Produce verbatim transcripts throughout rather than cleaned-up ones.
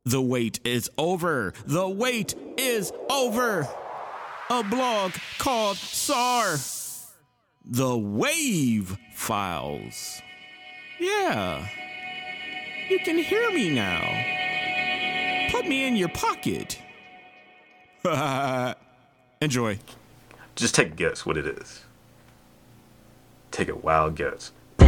The wait is over. The wait is over. A blog called S A R. The Wave Files. Yeah. You can hear me now. Put me in your pocket. Enjoy. Just take a guess what it is. Take a wild guess.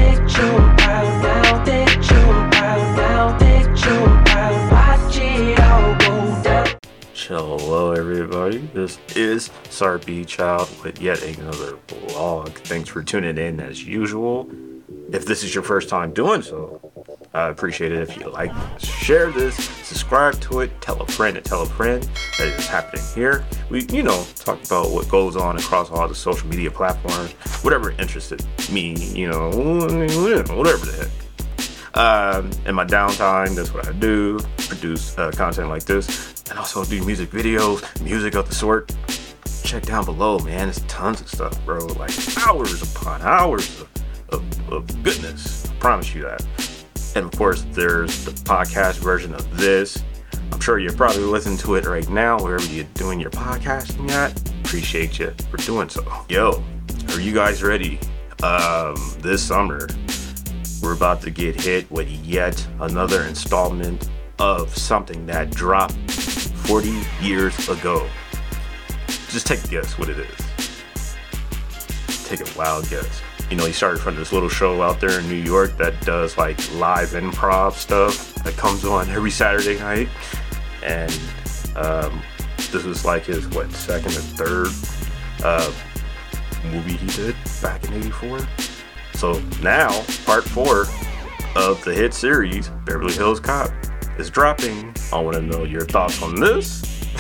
Hello everybody, this is S A R B Child with yet another vlog. Thanks for tuning in as usual. If this is your first time doing so, I appreciate it if you like, share this, subscribe to it, tell a friend and tell a friend that it's happening here. We, you know, talk about what goes on across all the social media platforms, whatever interested me, you know, whatever the heck. Um, in my downtime, that's what I do, produce uh, content like this, and also do music videos, music of the sort. Check down below, man, there's tons of stuff, bro, like hours upon hours of, of, of goodness, I promise you that. And of course, there's the podcast version of this. I'm sure you're probably listening to it right now, wherever you're doing your podcasting at. Appreciate you for doing so. Yo, are you guys ready? Um, this summer, we're about to get hit with yet another installment of something that dropped forty years ago. Just take a guess what it is. Take a wild guess. You know, he started from this little show out there in New York that does like live improv stuff that comes on every Saturday night. And um, this was like his, what, second or third uh, movie he did back in eighty-four. So now, part four of the hit series, Beverly Hills Cop, is dropping. I want to know your thoughts on this.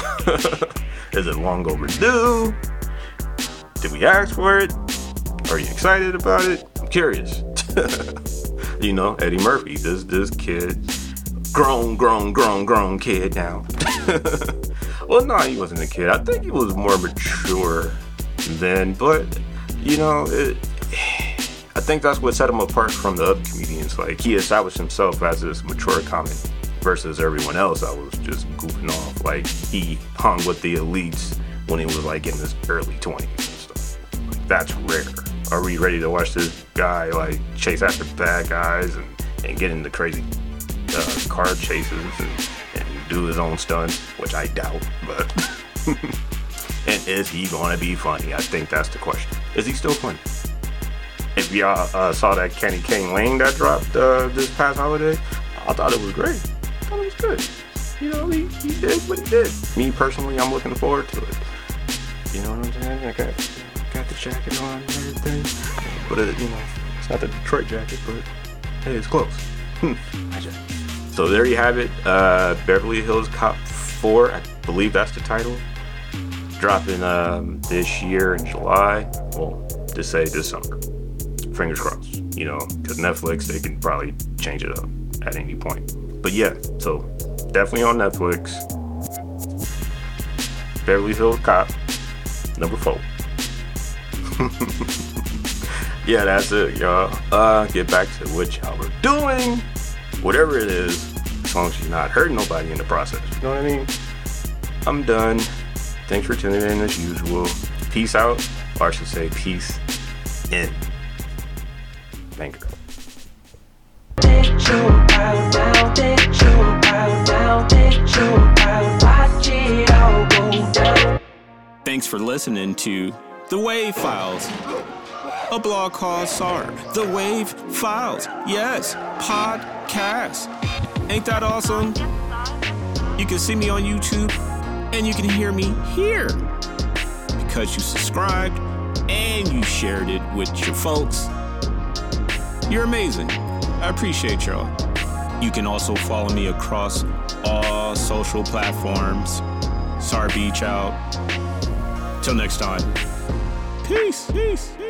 Is it long overdue? Did we ask for it? Are you excited about it? I'm curious. You know, Eddie Murphy, this this kid, grown, grown, grown, grown kid now. Well, no, he wasn't a kid. I think he was more mature then, but, you know, it, I think that's what set him apart from the other comedians. Like, he established himself as this mature comic versus everyone else that was just goofing off. Like, he hung with the elites when he was, like, in his early twenties and stuff. Like, that's rare. Are we ready to watch this guy like chase after bad guys and, and get into crazy uh, car chases and, and do his own stunts, which I doubt, but and is he gonna be funny? I think that's the question. Is he still funny? If y'all uh, saw that Kenny Kane Lane that dropped uh, this past holiday, I thought it was great. I thought it was good. You know, he, he did what he did. Me personally, I'm looking forward to it. You know what I'm saying? I got got the jacket on and everything, but it, you know, it's not the Detroit jacket, but hey, it's close. So there you have it, uh, Beverly Hills Cop four, I believe that's the title, dropping um, this year in July, well, just say this summer, fingers crossed, you know, because Netflix, they can probably change it up at any point, but yeah, so definitely on Netflix, Beverly Hills Cop, number four. Yeah, that's it, y'all. Uh, get back to what y'all were doing. Whatever it is, as long as you're not hurting nobody in the process. You know what I mean? I'm done. Thanks for tuning in as usual. Peace out, or I should say peace in. Thank you. Thanks for listening to The Wave Files, a blog called S A R. The Wave Files. Yes, podcast. Ain't that awesome? You can see me on YouTube and you can hear me here because you subscribed and you shared it with your folks. You're amazing. I appreciate y'all. You can also follow me across all social platforms. S A R B Child. Till next time. Peace. Peace.